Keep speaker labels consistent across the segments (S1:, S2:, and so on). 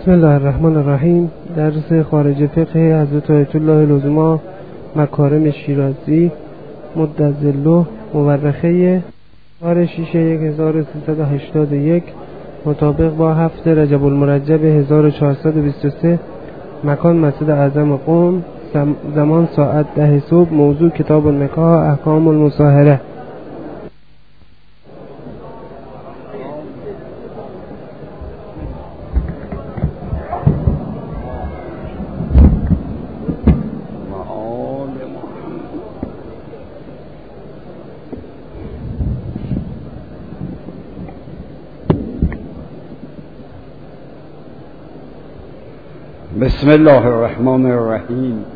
S1: بسم الله الرحمن الرحیم. درس خارج فقه حضرت آیت الله العظما مکارم شیرازی مدظله مورخه 6/1381 مطابق با 7 رجب المرجب 1423. مکان مسجد اعظم قم. زمان ساعت 10 صبح. موضوع کتاب النکاح احکام المصاهره.
S2: بسم الله الرحمن الرحیم.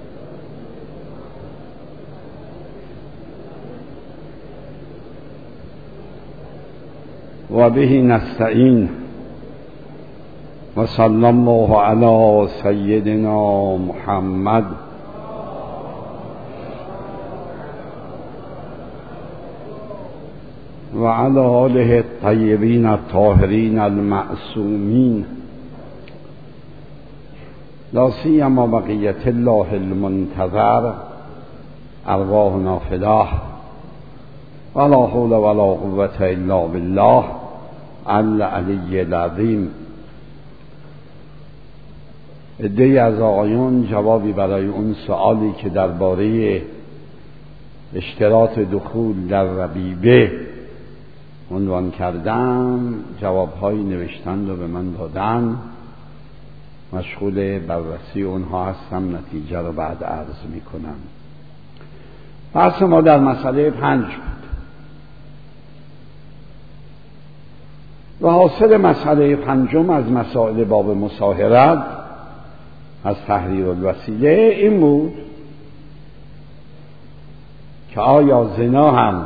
S2: و به نستعین و صلی الله علی سیدنا محمد و علی آله الطیبین الطاهرین المعصومین لا سیما بقیت الله المنتظر ارواحنا فداه ولا حول ولا قوة الا بالله العلی العظیم. عده‌ای از آقایون جوابی برای اون سؤالی که درباره اشتراط دخول در ربیبه عنوان کردم جوابهایی نوشتند و به من دادن. مشغول بررسی اونها هستم، نتیجه رو بعد عرض میکنم. بحث ما در مسئله 5 بود و حاصل مسئله 5 از مسائل باب مصاهرت از تحریر الوسیله این بود که آیا زنا هم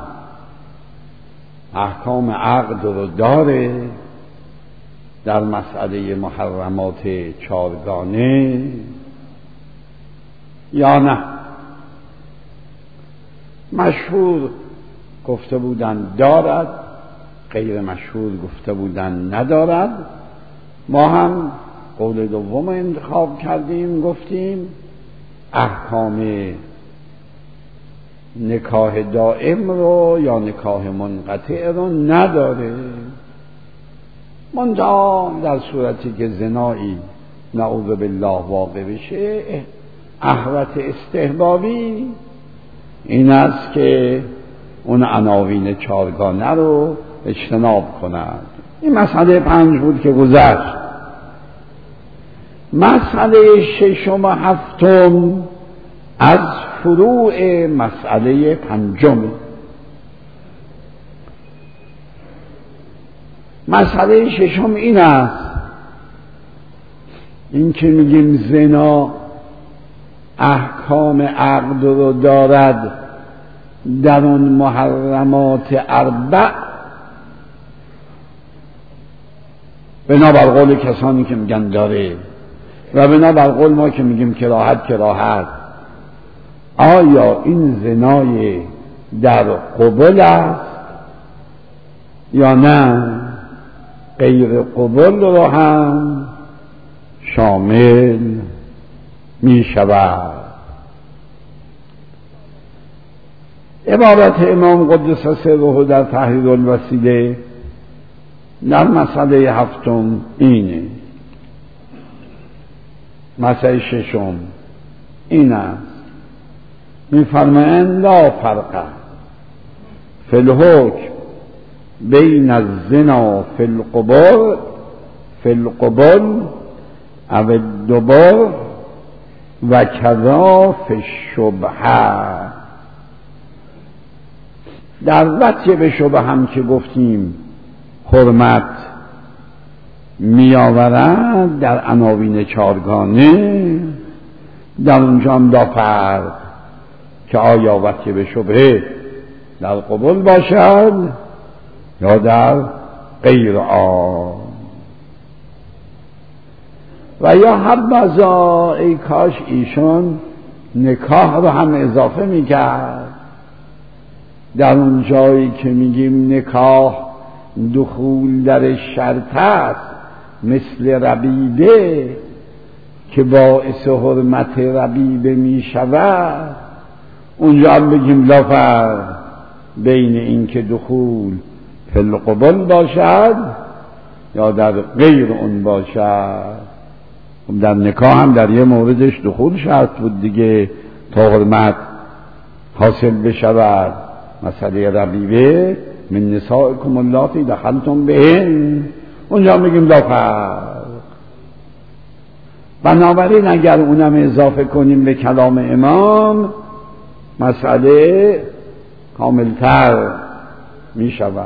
S2: احکام عقد رو داره در مسئله محرمات 4گانه یا نه. مشهور گفته بودن دارد، غیر مشهور گفته بودن ندارد. ما هم قول دوم انتخاب کردیم، گفتیم احکام نکاح دائم رو یا نکاح منقطع رو نداره، منتها در صورتی که زنایی نعوذ بالله واقع بشه احوط استحبابی این است که اون عناوین 4گانه رو اجتناب کند. این مسئله 5 بود که گذشت. مسئله 6 و 7 از فروع مسئله 5. مسئله 6 این است، این که میگیم زنا احکام عقد رو دارد در اون محرمات 4 بنابر قول کسانی که میگن داره و بنابر قول ما که میگیم کراهت. آیا این زنای در قبول است یا نه غیر قبول رو هم شامل می شود؟ عبارت امام قدس سره در تحریر الوسیله در مسئله 7 اینه. مسئله 6 این است، می فرمایند لا فرق فی الحکم بین الزنا فی القبور او الدبر و کذا فی الشبهه. در وجه به شبه هم که گفتیم حرمت می آورد در عناوین 4گانه، در اونجا هم لا فرق که آیا وجه به شبه در قبول باشد یا در غیر آن. و یا حبذا ای کاش ایشون نکاح رو هم اضافه میکرد در اون جایی که میگیم نکاح دخول در شرط است مثل ربیبه که باعث حرمت ربیبه می شود، اونجا هم بگیم لا فرق بین این که دخول فی القبل باشد یا در غیر اون باشد. در نکاح هم در یه موردش دخول شرط بود دیگه تا حرمت حاصل بشود. مسئله ربیبه من نسائکم اللاتی دخلتم بهن، اونجا میگیم لا فرق. بنابراین اگر اونم اضافه کنیم به کلام امام مسئله کاملتر میشود.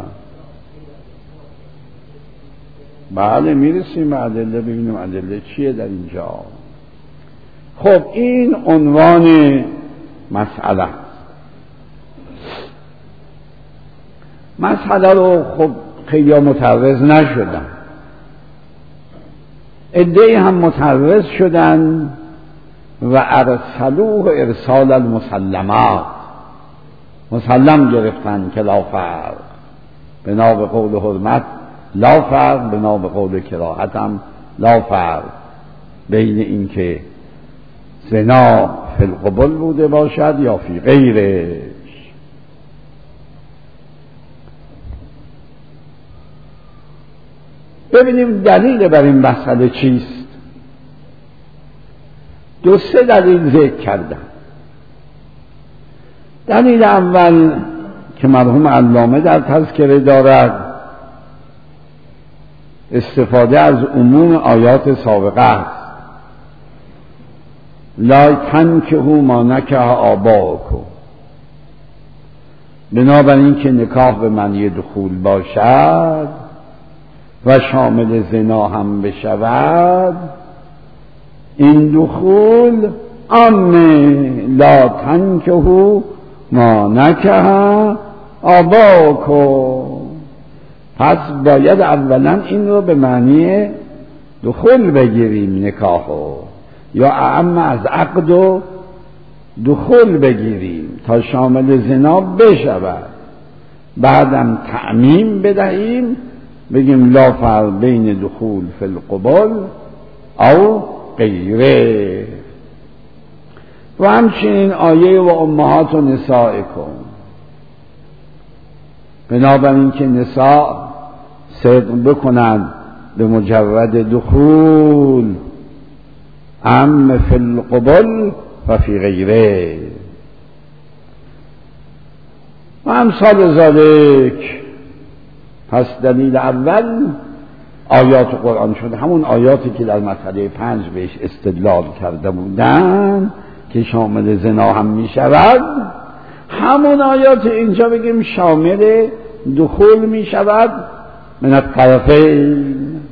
S2: بله میرسیم به ادله، ببینیم ادله چیه در اینجا. خب این عنوان مسئله است. مسئله رو خب خیلی متعرض نشدن، عده‌ای هم متعرض شدن و ارسلوه ارسال المسلمات، مسلم گرفتن که لا فرق، بنا به قول حرمت لا فرق، بنا به قول کراهت هم لا فرق بین این که زنا فی القبل بوده باشد یا فی غیرش. ببینیم دلیل بر این مسئله چیست. دو سه دلیل ذکر کردم. دلیل اول که مرحوم علامه در تذکره دارد استفاده از عموم آیات سابقه است. لا تنکحوا ما نکح آباؤکم، بنابراین که نکاح به معنی دخول باشد و شامل زنا هم بشود، این دخول عامه. لا تنکحوا ما نکح آباؤکم، پس باید اولا این رو به معنی دخول بگیریم نکاحو، یا اعم از عقد و دخول بگیریم تا شامل زنا بشود، بعدم تعمیم بدهیم بگیم لا فرق بین دخول فی القبل او غیره. و همچنین آیه و امهات و نسائکم، بنابراین که نساء صدق بکنند به مجرد دخول، ام فی القبل و فی غیره و امثال ذالک. پس دلیل اول آیات قرآن شد، همون آیاتی که در مسئله 5 بهش استدلال کرده بودن که شامل زنا هم می شود، همون آیات اینجا بگیم شامل دخول می شود من الطرفین.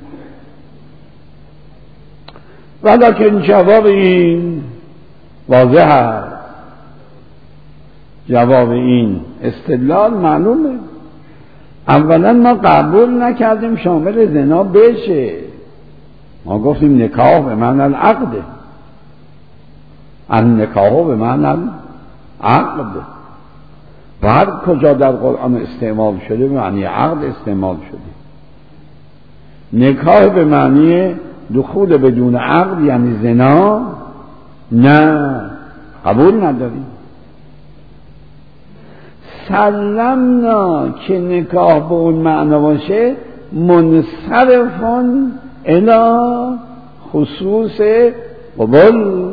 S2: ولیکن جواب این واضح است، جواب این استدلال معلومه. اولا ما قبول نکردیم شامل زنا بشه، ما گفتیم نکاح به معنی العقد، النکاح به معنی العقد و هر کجا در قرآن استعمال شده به معنی عقد استعمال شده. نکاح به معنی دخول بدون عقد یعنی زنا نه، قبول نداریم. سلمنا که نکاح به اون معنا باشه منصرفون الی خصوص قبول.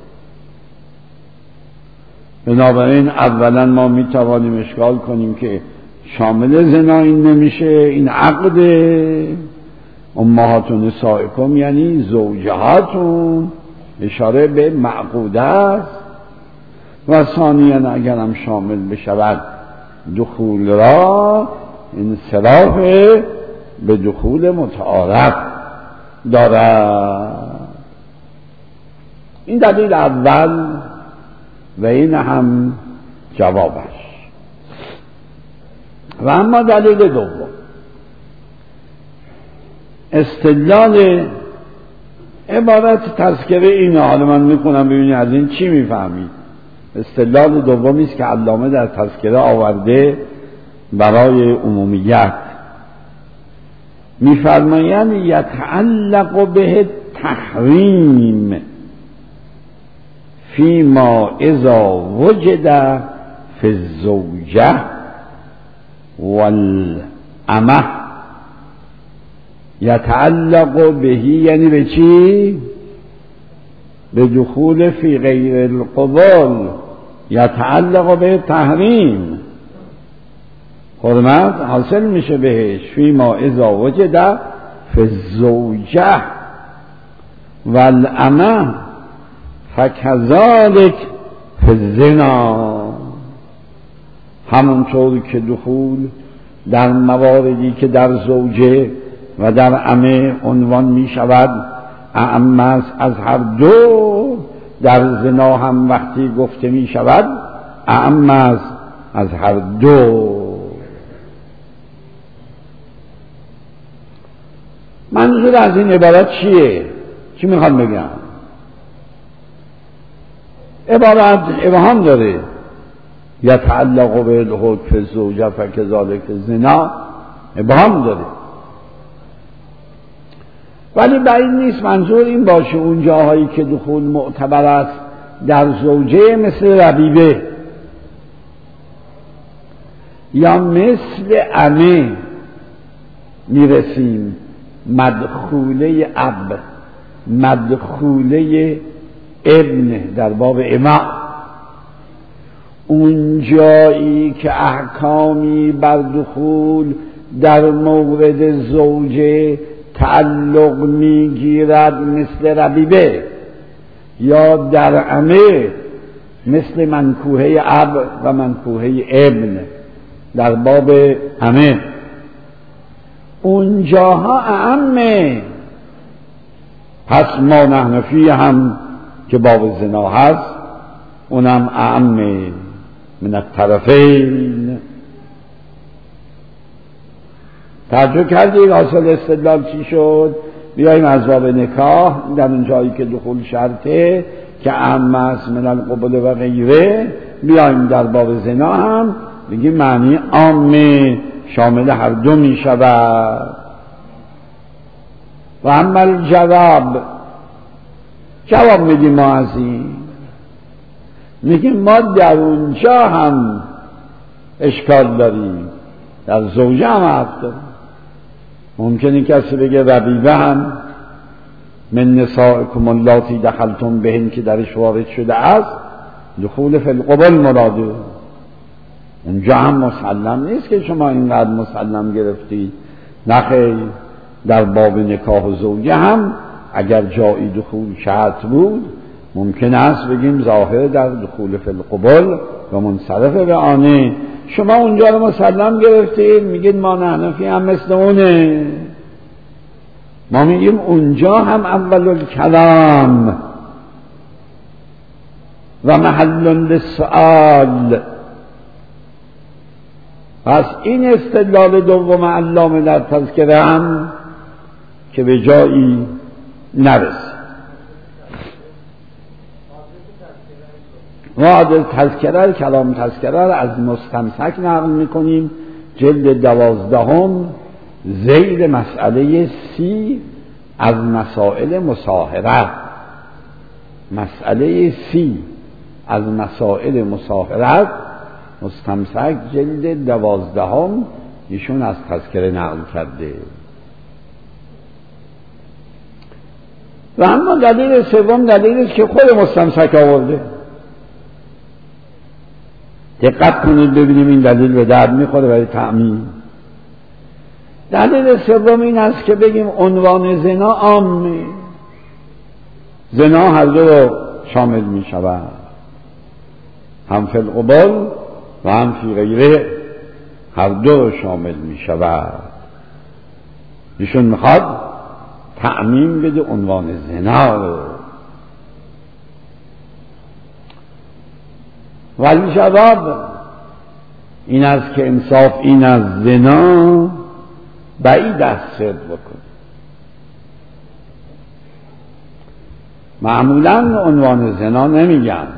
S2: بنابراین اولا ما میتوانیم اشکال کنیم که شامل زنا این نمیشه، این عقده. امهات و نسائکم یعنی زوجهاتون، اشاره به معقوده است. و ثانیاً اگر هم شامل بشود دخول را، انصراف به دخول متعارف دارد. این دلیل اول و این هم جوابش. و اما دلیل دوم، استدلال عبارت تذکره اینه. حالا من میخونم ببینید از این چی میفهمید. استدلال دومی است که علامه در تذکره آورده برای عمومیت. میفرمایند یتعلق به تحریم فیما اذا وجد فی الزوجه والامه. یتعلق بهی یعنی به چی؟ به دخول فی غیر القبول. یتعلق به تحریم، حرمت حاصل میشه بهش. فیما اذا وجد فی الزوجه والامه فکذالک فی الزنا. همونطور که دخول در مواردی که در زوجه و در امه عنوان می شود اعم است از هر دو، در زنا هم وقتی گفته می شود اعم است از هر دو. منظور از این عبارت چیه؟ چی میخوام بگم؟ عبارت ابهام داره. یتعلق به الحکم فی الزوجه فکذالک الزنا، ابهام داره. ولی بعید نیست منظور این باشه اون جاهایی که دخول معتبر است در زوجه مثل ربیبه یا مثل امه میرسیم مدخوله اب، مدخوله ابن در باب اما، اون جایی که احکامی بر دخول در مورد زوجه تعلق میگیرد مثل ربیبه یا در امه مثل منکوحه اب و منکوحه ابن در باب امه، اونجاها اعمه. پس ما نحن فیه هم که باب زنا هست اونم اعمه من الطرفین. توجه کردید حاصل استدلال چی شد؟ بیاییم از باب نکاح در اون جایی که دخول شرطه که اعم است من القبول و غیره، بیاییم در باب زنا هم بگیم معنی عامه شامل هر دو می شود. و اما جواب میدیم ما از این، میگیم ما در اونجا هم اشکال داریم، در زوجه هم حق داریم. ممکنه کسی بگه ربیبه هم من نسائکم اللاتی دخلتم بهن که درش وارد شده است دخول فی القبول مراده. اونجا هم مسلم نیست که شما اینقدر مسلم گرفتید. نخیر، در باب نکاح و زوجه هم اگر جایی دخول شرط بود ممکن است بگیم ظاهر در دخول فی القبول و منصرف به آنه. شما اونجا رو مسلم گرفتید میگید ما نحنفی هم مثل اونه. ما میگیم اونجا هم اول الکلام و محل للسؤال. پس این استدلال دوم علامه در تذکره هم که به جایی نرسید. ما تذکره کلام تذکره از مستمسک نقل میکنیم جلد 12 ذیل مسئله 30 از مسائل مصاهره. مسئله 30 از مسائل مصاهره مستمسک جلد 12 ایشون از تذکره نقل کرده. و اما دلیل سوم دلیلی است که خود مستمسک آورده. دقت کنید ببینیم این دلیل به درد میخوره برای تأمین. دلیل سوم این است که بگیم عنوان زنا عامه، زنا هر دو رو شامل می شود، هم فی القبول و هم فی غیره، هر دو رو شامل می شود. ایشون میخواد تأمین بده عنوان زنا رو. ولی جواب این است که انصاف این از زنا بعید است صدق بکن. معمولا عنوان زنا نمیگن،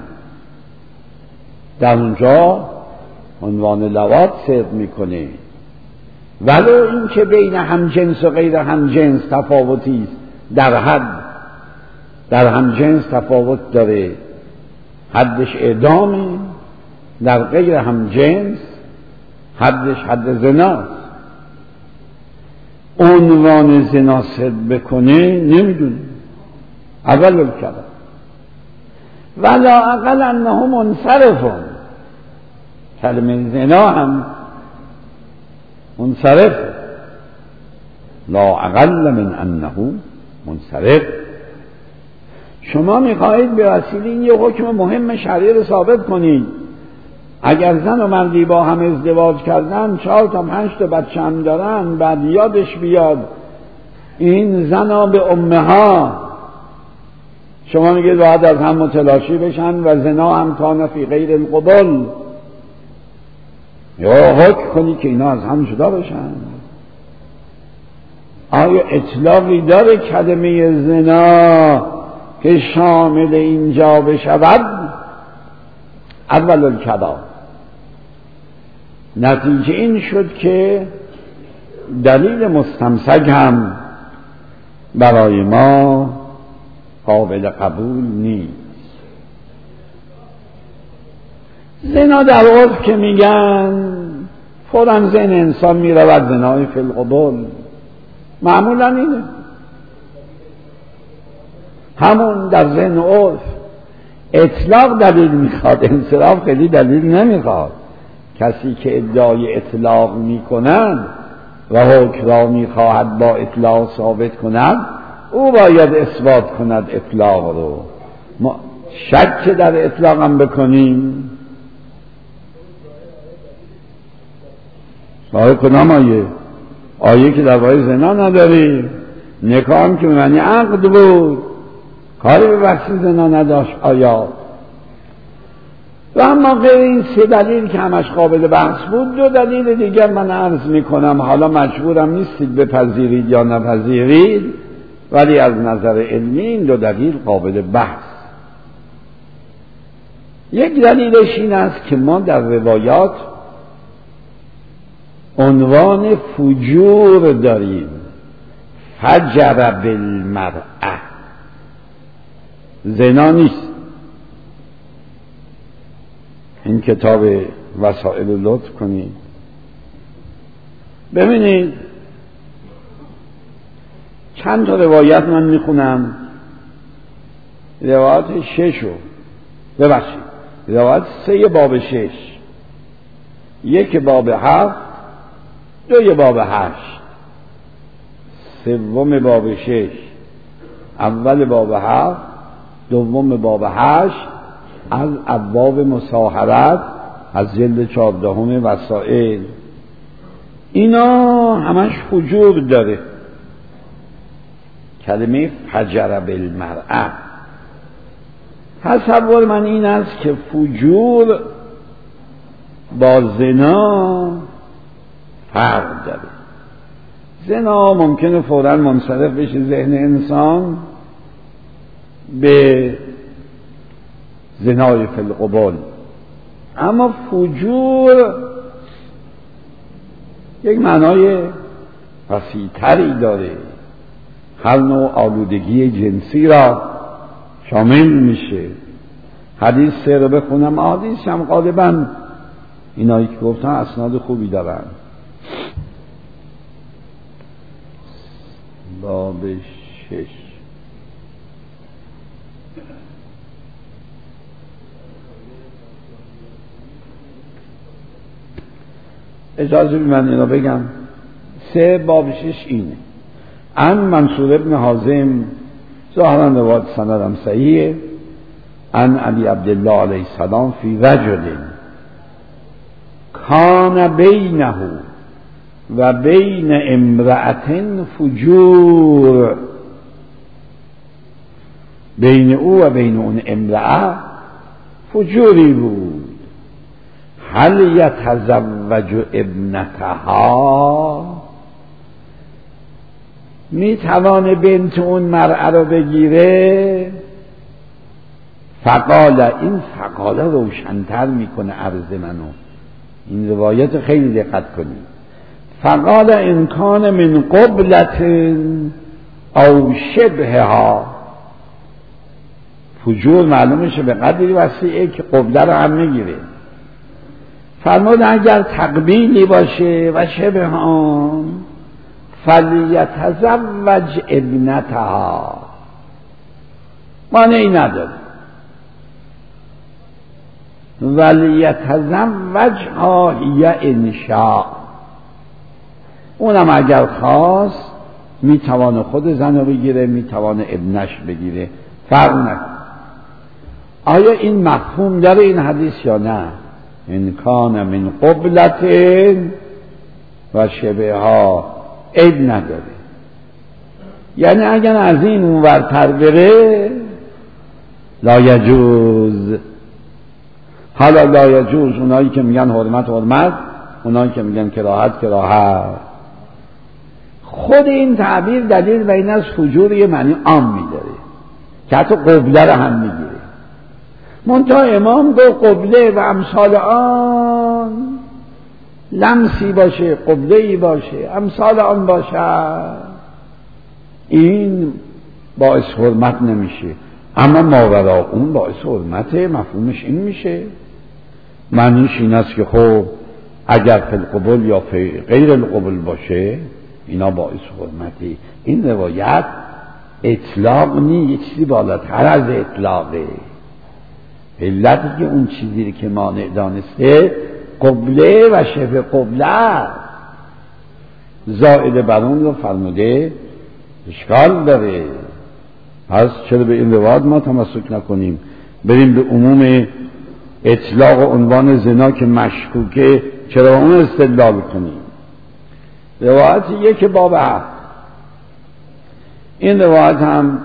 S2: در اونجا عنوان لواط صدق میکنه ولو این که بین همجنس و غیر همجنس تفاوتی است، در همجنس تفاوت داره، حدش اعدامه، در غیر همجنس حدش حد زناست. عنوان زنا صد بکنه نمیدونه، اول الکلام ولا اقل انه منصرفون، کلمه زنا هم منصرف، لا اقل من انه منصرف. شما میخواهید به وسیله این یه حکم مهم شرعی رو ثابت کنید. اگر زن و مردی با هم ازدواج کردن 4 تا 5 تا بچه هم دارن، بعد یادش بیاد این زنا به امها، شما میگید باید از هم متلاشی بشن و زنا هم کان فی غیر القبول، یا حکم کنی که اینا از هم جدا بشن. آیا اطلاقی داره کلمه زنا که شامل اینجا بشود؟ اول الکلام نتیجه این شد که دلیل مستمسک هم برای ما قابل قبول نیست. زنا در عرف که میگن فوراً ذهن انسان میرود زنای فی القبول، معمولاً اینه، همون در ذهن عرف. اطلاق دلیل میخواد، انصراف خیلی دلیل نمیخواد. کسی که ادعای اطلاق میکنن و حکم را میخواهد با اطلاق ثابت کند، او باید اثبات کند اطلاق رو. ما شک در اطلاق هم بکنیم، صاحب کدام آیه که در باره زنا نداری، نکاح هم که معنی عقد بود، کاری به بحث زنا نداشت آیا. و اما غیر این 3 دلیل که همش قابل بحث بود، 2 دلیل دیگر من عرض میکنم، حالا مجبورم نیستید بپذیرید یا نپذیرید، ولی از نظر علمی این 2 دلیل قابل بحث. یک دلیلش این است که ما در روایات عنوان فجور داریم، فجر بالمرأة، زنا نیست. این کتاب وسائل رو لطف کنید ببینید، چند تا روایت من میخونم، روایت 6 ببخشید روایت 3 باب 6، 1 باب 7، 2 باب 8، 3 باب 6، اول باب 7، 2 باب 8 از ابواب مصاهرت از جلد 14 وسائل. اینا همش فجور داره، کلمه فجر بالمرأة. تصور من این است که فجور با زنا فرق داره. زنا ممکنه فوراً منصرف بشه ذهن انسان به زنای فی القبول، اما فجور یک معنای وسیع‌تری داره، هر نوع آلودگی جنسی را شامل میشه. حدیث 3 رو بخونم، حدیث هم غالباً اینایی که گفتن اسناد خوبی دارن. باب 6 اجازه من اینو بگم. 3 باب 6 اینه: عن منصور ابن حازم، ظاهرا روایت سندم صحیحه، عن علی عبدالله علیه السلام فی رجل کان بینه و بین امرأة فجور، بین او و بین اون امرأة فجوری بود. هل یتزوج ابنتها، می توانه بنت اون مرأة رو بگیره؟ فقال، این فقاله روشن‌تر میکنه عرض منو، این روایت خیلی دقت کنید. فقال ان کان من قبلت او شبهها، فجور معلوم میشه به قدری وسیعه که قبله رو هم میگیره. فرمود اگر تقبیلی باشه و شبه آن فلیتزوج ابنتها، مانعی نداره، ولیتزوجها هی انشاء، اونم اگر خواست میتوانه خود زن رو بگیره، میتوانه ابنش بگیره، فرق نکنه. آیا این مفهوم داره این حدیث یا نه؟ ان کان من قبلت و شبهها عیب نداره، یعنی اگر از این اونورتر بره لا یجوز. حالا لا یجوز اونایی که میگن حرمت حرمت، اونایی که میگن کراهت کراهت. خود این تعبیر دلیل بر این از فجور یه معنی عام میداره که حتی قبله رو هم میگیره. منتها امام گفت قبله و امثال آن لمسی باشه، قبله‌ای باشه، امثال آن باشه، این باعث حرمت نمیشه. اما ماورا اون باعث حرمته، مفهومش این میشه، معنیش این است که خب اگر فی القبول یا فی غیر القبول باشه اینا باعث حرمته. این روایت اطلاق نیست، یه چیزی بالاتر از اطلاقه. علتی که اون چیزی که مانع دانسته قبله و شبه قبله زائد بر اون رو فرموده اشکال داره. پس چرا به این روایت ما تمسک نکنیم، بریم به عموم اطلاق عنوان زنا که مشکوکه چرا اون استدلال کنیم؟ روایت یک باب هست، این روایت هم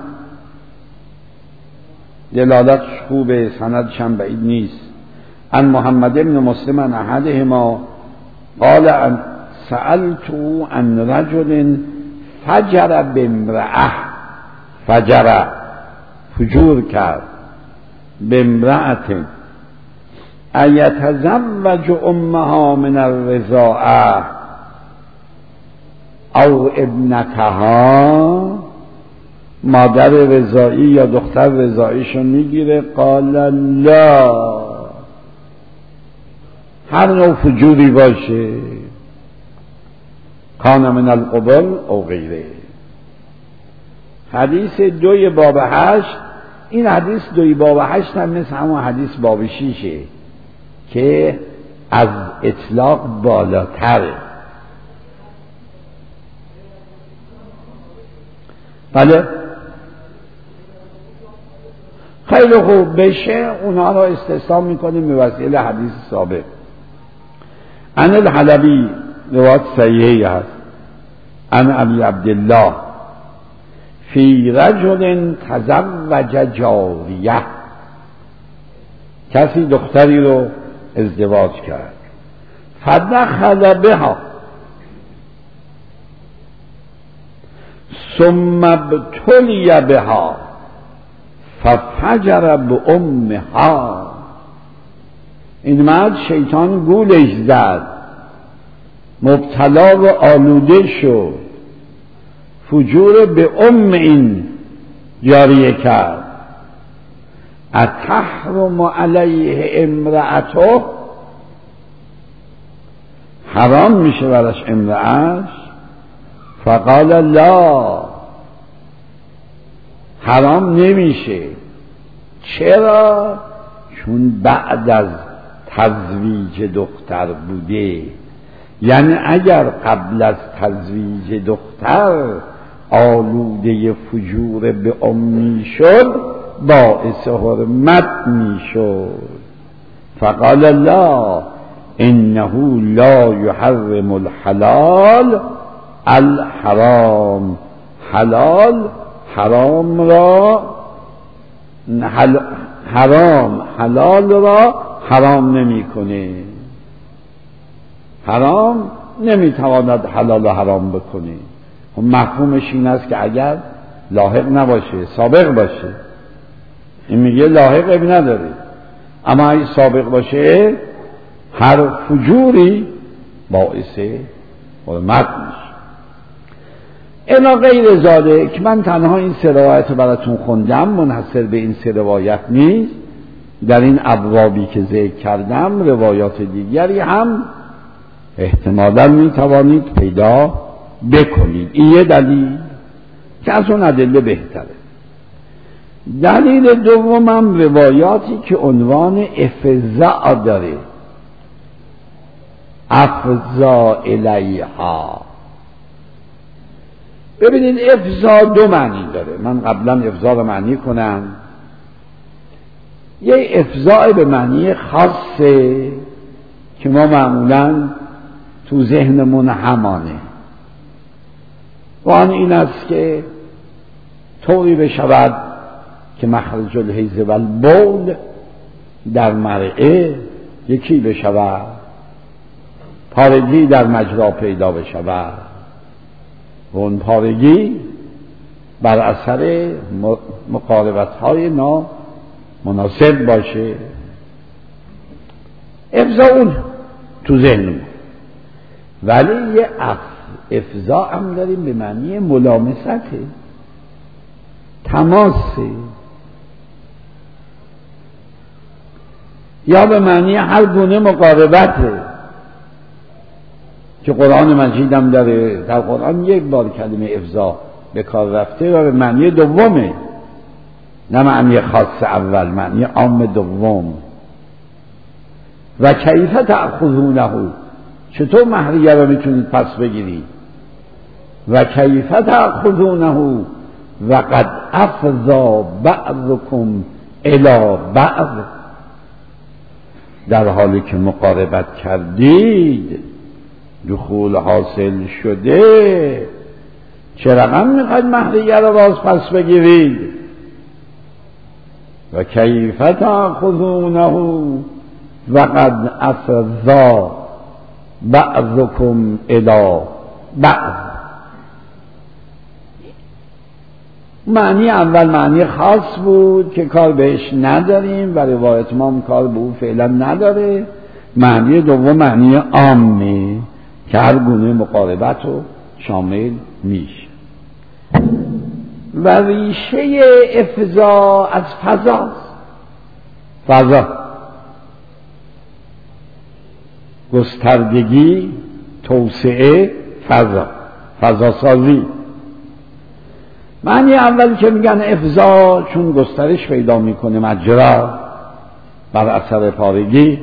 S2: دلالتش خوبه، سندش هم بعید نیست. ان محمد بن مسلم ان احدهما قال ان سألتو عن رجل فجر بامرأة، فجر فجور کرد، بامرأة ایتزوج امها من الرضاعة او ابنتها، مادر رضاعی یا دختر رضاعیشو میگیره. قال لا، هر نوع فجوری باشه، کان من القبل او غیره. حدیث 2 باب 8، این حدیث 2 باب 8 هم مثل همون حدیث باب 6 که از اطلاق بالاتره. بله خیلی خوب، بشه اونها را استثنا میکنیم به وسیله حدیث سابق. عن الحلبی روایت صحیحی هست، عن ابی عبدالله فی رجل تزوج جاریه، کسی دختری رو ازدواج کرد، فدخل بها ثم ابتلی بها ففجر بامها. این مرد شیطان گولش زد، مبتلا و آلوده شد، فجور به این جاریه کرد. اتحرم علیه امرأته، حرام میشه برش امرأش؟ فقال لا، حرام نمیشه. چرا؟ چون بعد از تزویج دختر بوده. یعنی اگر قبل از تزویج دختر آلوده فجور به امی شد باعث حرمت میشد. فقال لا انه لا يحرم الحلال الحرام، حلال حرام را حرام حلال را حرام نمیکنه. حرام نمیتواند حلال و حرام بکنه. مفهومش این است که اگر لاحق نباشه، سابق باشه. این میگه لاحق اب نداره، اما اگه سابق باشه هر فجوری باعث حرمت میشه. الا غیر ذالک، من تنها این 3 روایت رو براتون خوندم، منحصر به این 3 روایت نیست. در این ابوابی که ذکر کردم روایات دیگری هم احتمالاً میتوانید پیدا بکنید. این یه دلیل که از اون ادله بهتره. دلیل دومم روایاتی که عنوان افضاء داره، افضا الیها. ببینید افضا 2 معنی داره. من قبلا افضا رو معنی کنم. یه افضاء به معنی خاصه که ما معمولاً تو ذهنمون همانه، و آن این است که طوری بشود که مخرج الحیض و البول در مرعه یکی بشود، پارگی در مجرا پیدا بشود و اون پارگی بر اثر مقاربت‌های نامناسب باشه. افضا اون تو ذهنمون. ولی یه افضا هم داریم به معنی ملامسته، تماسه، یا به معنی هر گونه مقاربته که قرآن مجید هم داره. در قرآن 1 بار کلمه افضا به کار رفته و به معنی دومه، نه معنی خاص اول، معنی عام دوم. و کیف تأخذونه، چطور مهریه رو میتونید پس بگیرید؟ و کیف تأخذونه و قد افضا بعضکم الی بعض، در حالی که مقاربت کردید، دخول حاصل شده، چه رقم میخواید مهریه رو باز پس بگیرید؟ و کیف تأخذونه و قد افضا بعضکم الی بعض. معنی اول معنی خاص بود که کار بهش نداریم و روایت ما هم کار به او فعلا نداره. معنی دوم معنی عامه که هر گونه مقاربت رو شامل میشه. و ریشه افضا از فضاست. فضا، گستردگی، توسعه، فضا سازی. معنی اول که میگن افضا چون گسترش پیدا میکنه مجرا بر اثر پارگی.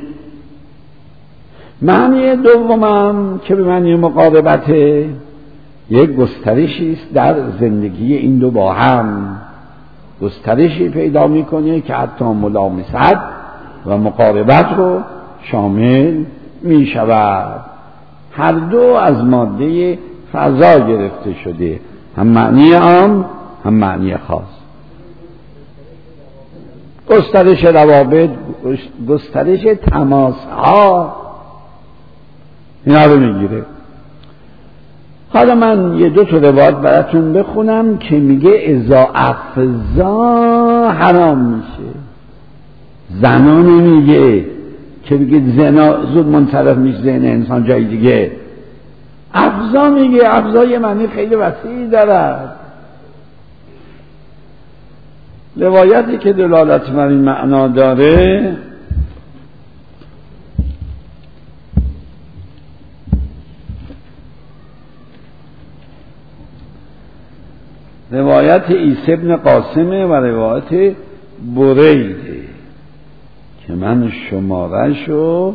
S2: معنی دومم که به معنی مقاربته، یک گسترشی است در زندگی این دو با هم، گسترشی پیدا میکنه که حتی ملامست و مقاربت رو شامل میشود. هر دو از ماده فضا گرفته شده، هم معنی عام هم معنی خاص. گسترش روابط، گسترش تماس‌ها اینا رو میگیره. حالا من 2 روایت براتون بخونم که میگه اذا افضا حرام میشه. زنا نمیگه که بگید زنا زود منصرف میشه ذهن انسان جای دیگه. افضا میگه. افضا یه معنی خیلی وسیعی دارد. روایتی که دلالت بر این معنا داره روایت عیسی بن قاسمه و روایت بریده که من شماره‌شو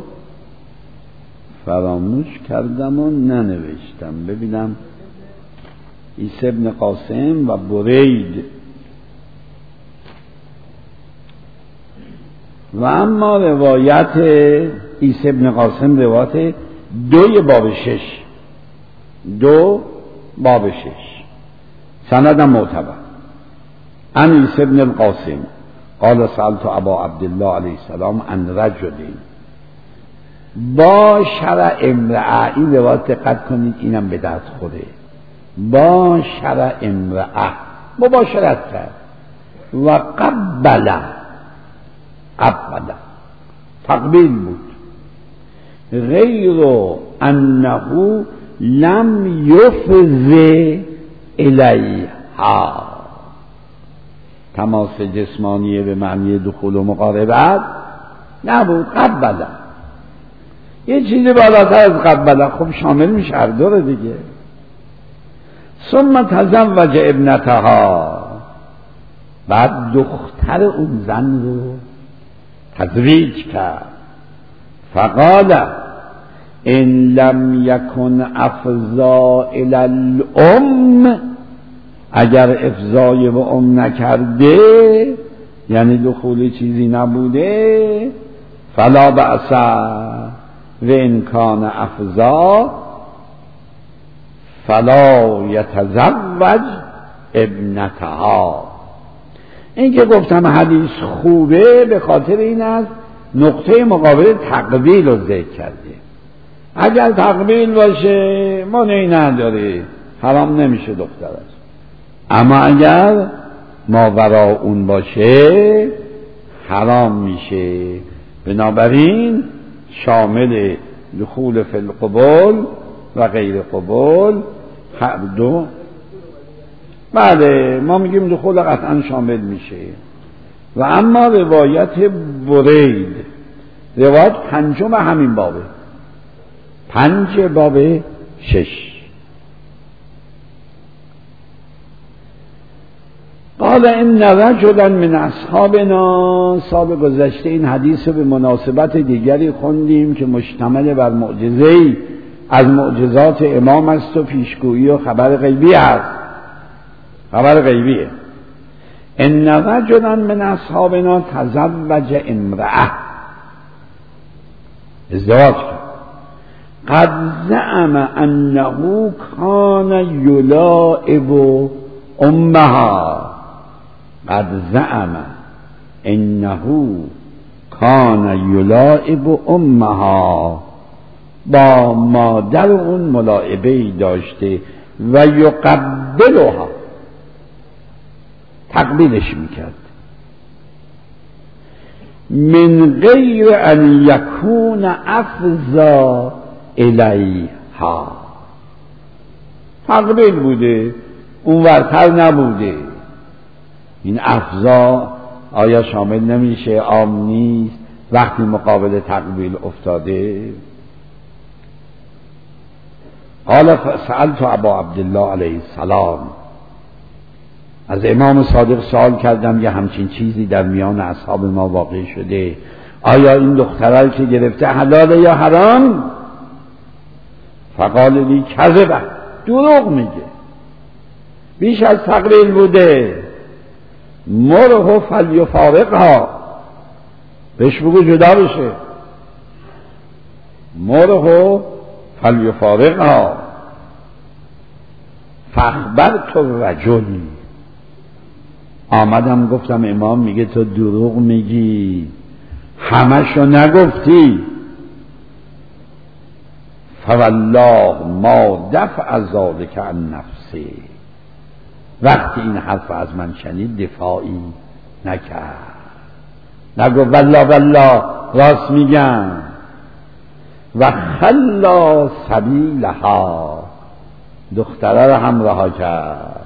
S2: فراموش کردم و ننوشتم. ببینم عیسی بن قاسم و برید. و اما روایت عیسی بن قاسم روایت 2 باب 6 2 باب 6 سندم معتبر. عن عیسی بن القاسم قال سألت ابا عبدالله علیه السلام عن رجل باشر امرأة. این روایت دقت کنید، اینم به درد خوره. باشر امرأة، مباشرت کرد. و قبل تقبیل بود. غیر انه لم یفض الیها. تماس جسمانی به معنی دخول و مقاربت نبود. قبله یه چیزی بالاتر از قبله، خب شامل میشه هر دو دیگه. ثم تزوج ابنتها، بعد دختر اون زن رو تزویج کرد. فقال ان لم یکن افضا الی الام، اگر افضای به ام نکرده یعنی دخول چیزی نبوده، فلا بأس و ان کان افضا فلا یتزوج ابنتها. این که گفتم حدیث خوبه به خاطر این است نقطه مقابل تقبیل رو ذکر کرده. اگر تقبیل باشه مانعی نداره، حرام نمیشه دخترش. اما اگر ماورا اون باشه حرام میشه. بنابراین شامل دخول فی القبول و غیر قبول هر دو. بله ما میگیم دخول قطعا شامل میشه. و اما روایت برید، روایت پنجم همین بابه، 5 باب 6. قال ان رجلا من اصحابنا، سال گذشته این حدیث به مناسبت دیگری خوندیم که مشتمل بر معجزه‌ای از معجزات امام است و پیشگویی و خبر غیبی است. خبر غیبیه. ان رجلا من اصحابنا تزوج امرأة، ازدواج کرد. قد زعم انه کان یلاعب امها، قد زعم انه کان یلاعب امها، با مادر اون ملاعبه‌ای داشته و یقبلها، تقبیلش میکرد، من غیر ان یکون افضا الیها، تقبیل بوده اون ورتر نبوده. این افضا آیا شامل نمیشه؟ عام نیست وقتی مقابل تقبیل افتاده. قال سألت ابا عبدالله علیه السلام، از امام صادق سوال کردم یه همچین چیزی در میان اصحاب ما واقع شده، آیا این دخترایی که گرفته حلاله یا حرام؟ فقال لی کذبه، دروغ میگه، بیش از تقبیل بوده. مره فلیفارقها، بهش بگو جدا بشه. مره فلیفارقها. فاخبرت الرجل، آمدم گفتم امام میگه تو دروغ میگی، همشو نگفتی. فوالله ما دفع ذلک عن نفسی، وقتی این حرف از من شنید دفاعی نکرد، نگفت والله والله راست میگم. و خلا سبیلها، دختره رو هم رها کرد.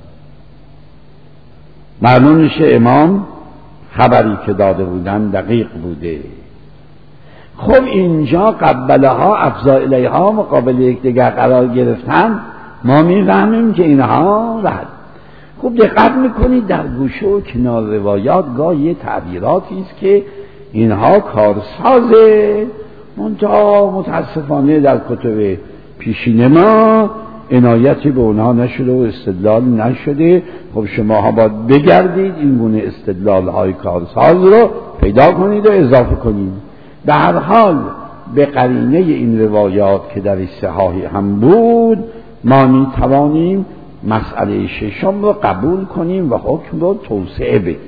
S2: معلوم میشه امام خبری که داده بودن دقیق بوده. خب اینجا قبله ها افضا الیها مقابل یکدیگر قرار گرفتن، ما میفهمیم که اینها رد. خوب دقت میکنید در گوشه و کنار روایات گاهی یه تعبیراتی است که اینها کارسازه، منتها متاسفانه در کتب پیشین ما عنایتی به اونها نشده و استدلال نشده. خب شما ها باید بگردید این گونه استدلال های کارساز رو پیدا کنید و اضافه کنید. به هر حال به قرینه این روایات که در صحاحی هم بود ما می توانیم مسئله ششم رو قبول کنیم و حکم رو توسعه بدیم.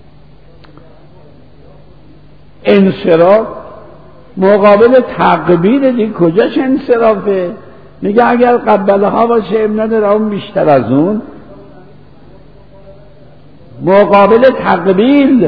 S2: انصراف مقابل تقبیل دیگه کجاش انصرافه؟ میگه اگر قبله ها باشه اب نداره اون بیشتر از اون. مقابل تقبیل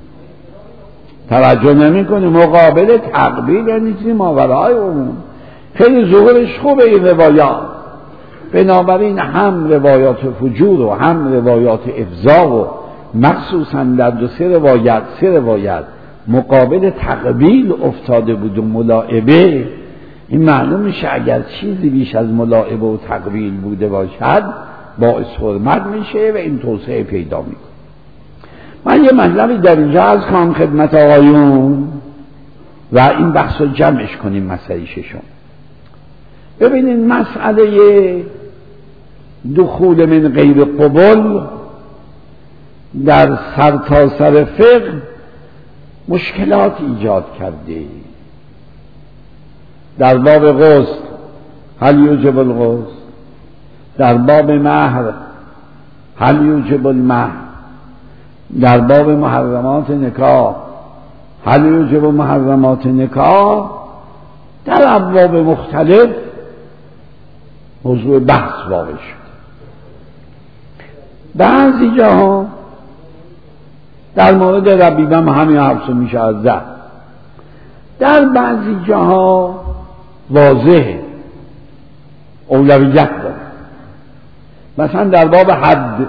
S2: توجه نمی کنی، مقابل تقبیل یعنی چیزی ماورای اون. خیلی ظهورش خوبه این روایات. بنابراین هم روایات فجور و هم روایات افضا و مخصوصا در سه روایت مقابل تقبیل افتاده بود و ملاعبه، این معلوم میشه اگر چیزی بیش از ملاعبه و تقبیل بوده باشد باعث حرمت میشه و این توسعه پیدا میکنه. من یه مطلبی در اینجا از کنم خدمت آقایون و این بحث رو جمعش کنیم. مسئله ششم، ببینید مسئله دخول من غیر قبول در سرتاسر فقه مشکلات ایجاد کرده. در باب غسل هل یوجب الغسل، در باب مهر هل یوجب المهر، در باب محرمات نکاح هل یوجب محرمات نکاح، در ابواب مختلف موضوع بحث واقع شد. بعضی جاها در مورد ربیبم همین حبس میشه از زد، در بعضی جاها واضح اولویت داره. مثلا در باب حد،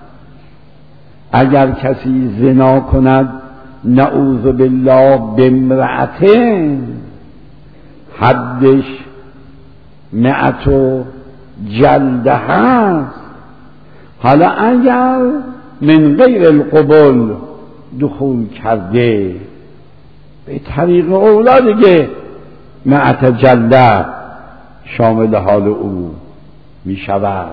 S2: اگر کسی زنا کند نعوذ بالله بامرأة حدش 100 جلده هست. حالا اگر من غیر القبول دخول کرده به طریق اولا دیگه 100 جلده شامل حال او می شود.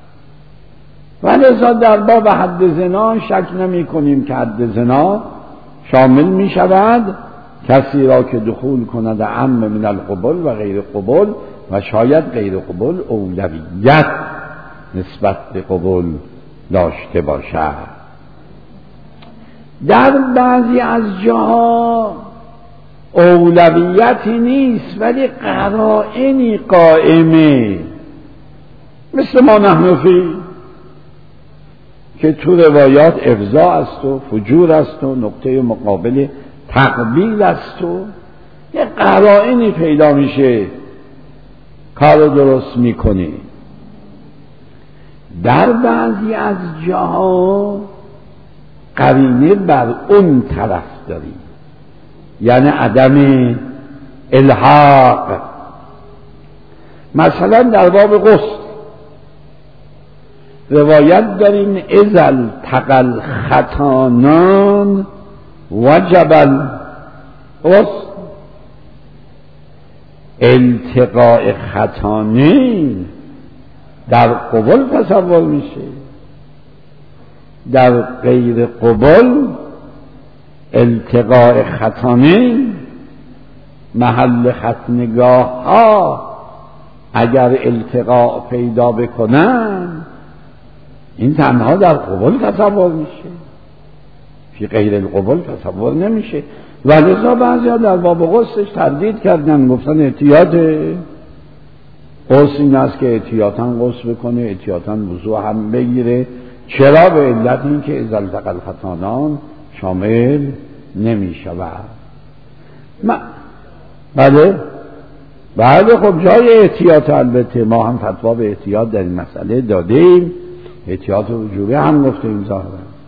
S2: ولذا در باب حد زنا شک نمی کنیم که حد زنا شامل می شود کسی را که دخول کند عم من القبول و غیر قبول و شاید غیر قبول اولویت نسبت به قبول داشته باشد. در بعضی از جاها اولویتی نیست ولی قرائنی قائمه، مثل ما نحنفی که تو روایات افضا است و فجور است و نقطه مقابل تقبیل است و یه قرائنی پیدا میشه کار درست میکنه. در بعضی از جاها قرینه بر اون طرف داریم، یعنی عدم الحاق. مثلا در باب غسل روایت داریم اذا التقى الختانان وجب الغسل. التقاء ختانین در قبول تصور میشه، در غیر قبول التقاء ختانین محل ختنگاه ها اگر التقاء پیدا بکنن این تنها در قبول تصور میشه، فی غیر القبول تصور نمیشه. ولذا بعضی ها در باب غسلش تردید کردن، گفتن احتیاط غسل این است که احتیاطاً غسل بکنه، احتیاطاً وضوء هم بگیره. چرا؟ به علت این که اذا التقى الختانان شامل نمی شود. بله خب جای احتیاط، البته ما هم فتوا به احتیاط در این مسئله دادیم، احتیاط وجوبی هم گفتیم ظاهرا.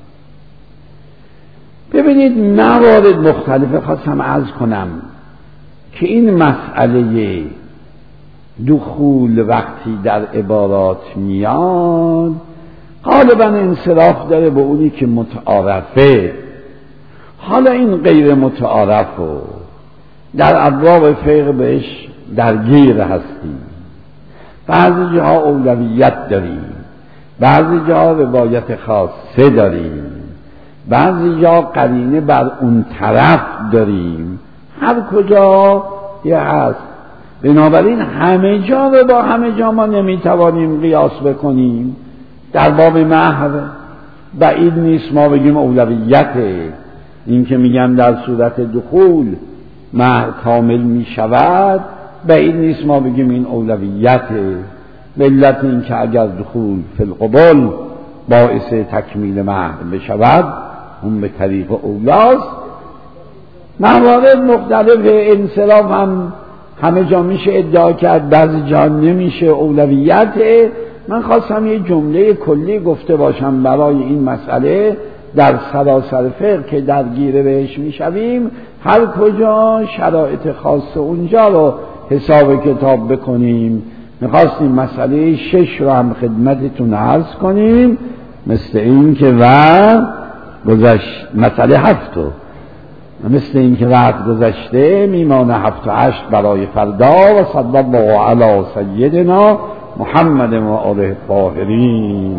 S2: ببینید موارد مختلفه خواستم عرض کنم که این مسئله دخول وقتی در عبارات میاد غالبا انصراف داره به اونی که متعارفه. حالا این غیر متعارف و در ابواب فقه بهش درگیر هستیم، بعضی جاها اولویت داریم، بعضی جاها روایت خاصه داریم، بعضی جا قرینه بر اون طرف داریم، هر کجا یه هست. بنابراین همه جا رو با همه جا ما نمیتوانیم قیاس بکنیم. در باب مهر بعید نیست ما بگیم اولویته، این که میگن در صورت دخول مهر کامل میشود، بعید نیست ما بگیم این اولویته، به علت این که اگر دخول فی القبول باعث تکمیل مهر بشود اون به طریق اولاست. موارد مختلف انصراف هم همه جا میشه ادعا کرد، بعضی جا نمیشه، اولویته. من خواستم یه جمله کلی گفته باشم برای این مسئله در سراسر فقه که درگیر بهش میشویم، هر کجا شرایط خاص اونجا رو حساب کتاب بکنیم. میخواستیم مسئله 6 رو هم خدمتتون عرض کنیم، مثل این که گذشت مسئله 7 رو مثل این که وقت گذشته میمانه 7 و 8 برای فردا. و صلی الله علی سیدنا محمد و آله الطاهرین.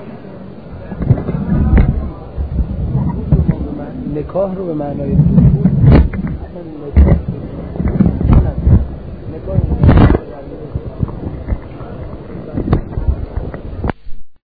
S1: نکاح رو به معنای